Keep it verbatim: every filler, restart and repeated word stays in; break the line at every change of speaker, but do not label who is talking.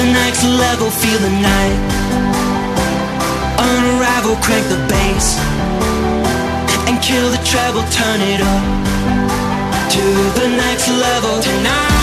next level, feel the night. Unravel, crank the bass, and kill the treble, turn it up to the next level tonight.